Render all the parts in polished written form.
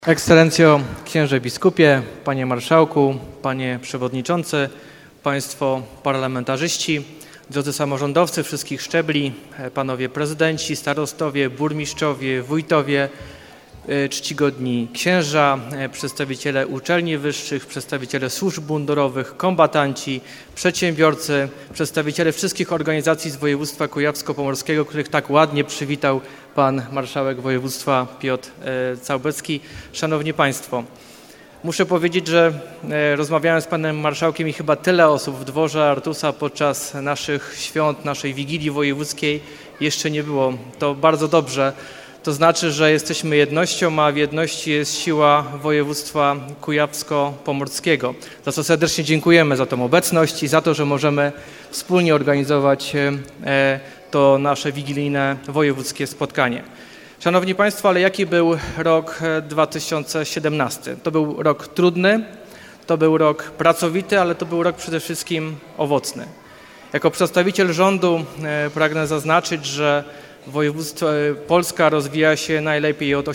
Ekscelencjo, księże biskupie, panie marszałku, panie przewodniczący, państwo parlamentarzyści, drodzy samorządowcy wszystkich szczebli, panowie prezydenci, starostowie, burmistrzowie, wójtowie, czcigodni księża, przedstawiciele uczelni wyższych, przedstawiciele służb mundurowych, kombatanci, przedsiębiorcy, przedstawiciele wszystkich organizacji z województwa kujawsko-pomorskiego, których tak ładnie przywitał pan marszałek województwa Piotr Całbecki. Szanowni Państwo, muszę powiedzieć, że rozmawiałem z panem marszałkiem i chyba tyle osób w dworze Artusa podczas naszych świąt, naszej Wigilii Wojewódzkiej jeszcze nie było. To bardzo dobrze. To znaczy, że jesteśmy jednością, a w jedności jest siła województwa kujawsko-pomorskiego. Za co serdecznie dziękujemy za tę obecność i za to, że możemy wspólnie organizować to nasze wigilijne wojewódzkie spotkanie. Szanowni Państwo, ale jaki był rok 2017? To był rok trudny, to był rok pracowity, ale to był rok przede wszystkim owocny. Jako przedstawiciel rządu pragnę zaznaczyć, że Polska rozwija się najlepiej od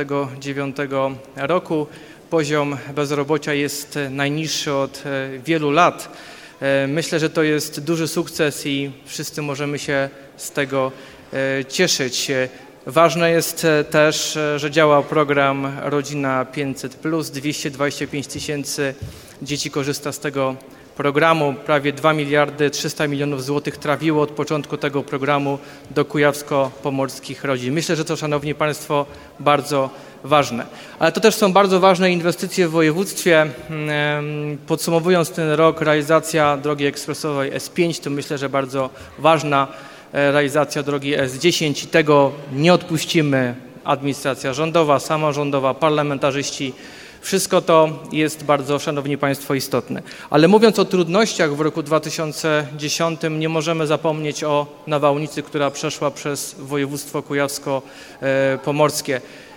1989 roku. Poziom bezrobocia jest najniższy od wielu lat. Myślę, że to jest duży sukces i wszyscy możemy się z tego cieszyć. Ważne jest też, że działa program Rodzina 500+, 225 tysięcy dzieci korzysta z tego programu. Prawie 2 miliardy 300 milionów złotych trafiło od początku tego programu do kujawsko-pomorskich rodzin. Myślę, że to, szanowni państwo, bardzo ważne. Ale to też są bardzo ważne inwestycje w województwie. Podsumowując ten rok, realizacja drogi ekspresowej S5 to myślę, że bardzo ważna realizacja drogi S10 i tego nie odpuścimy. Administracja rządowa, samorządowa, parlamentarzyści. Wszystko to jest bardzo, szanowni państwo, istotne. Ale mówiąc o trudnościach w roku 2010, nie możemy zapomnieć o nawałnicy, która przeszła przez województwo kujawsko-pomorskie.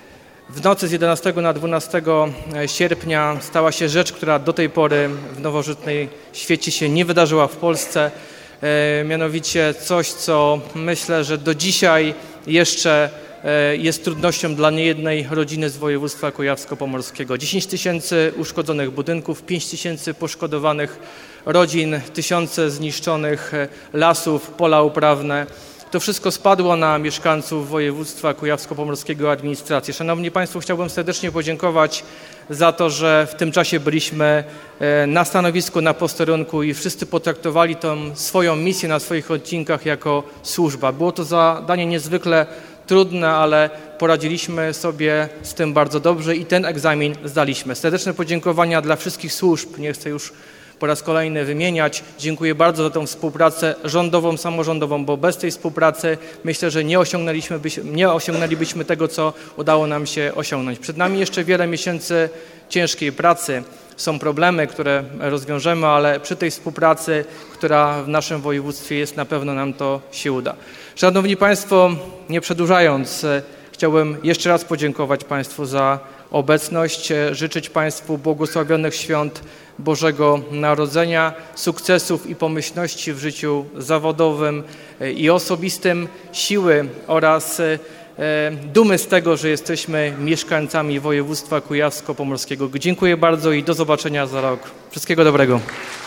W nocy z 11 na 12 sierpnia stała się rzecz, która do tej pory w nowożytnej świecie się nie wydarzyła w Polsce. Mianowicie coś, co myślę, że do dzisiaj jeszcze jest trudnością dla niejednej rodziny z województwa kujawsko-pomorskiego. 10 tysięcy uszkodzonych budynków, 5 tysięcy poszkodowanych rodzin, tysiące zniszczonych lasów, pola uprawne. To wszystko spadło na mieszkańców województwa kujawsko-pomorskiego, administrację. Szanowni Państwo, chciałbym serdecznie podziękować za to, że w tym czasie byliśmy na stanowisku, na posterunku i wszyscy potraktowali tą swoją misję na swoich odcinkach jako służba. Było to zadanie niezwykle trudne, ale poradziliśmy sobie z tym bardzo dobrze i ten egzamin zdaliśmy. Serdeczne podziękowania dla wszystkich służb, nie chcę już po raz kolejny wymieniać. Dziękuję bardzo za tę współpracę rządową, samorządową, bo bez tej współpracy myślę, że nie osiągnęlibyśmy tego, co udało nam się osiągnąć. Przed nami jeszcze wiele miesięcy ciężkiej pracy. Są problemy, które rozwiążemy, ale przy tej współpracy, która w naszym województwie jest, na pewno nam to się uda. Szanowni Państwo, nie przedłużając, chciałbym jeszcze raz podziękować Państwu za obecność, życzyć Państwu błogosławionych świąt Bożego Narodzenia, sukcesów i pomyślności w życiu zawodowym i osobistym, siły oraz dumy z tego, że jesteśmy mieszkańcami województwa kujawsko-pomorskiego. Dziękuję bardzo i do zobaczenia za rok. Wszystkiego dobrego.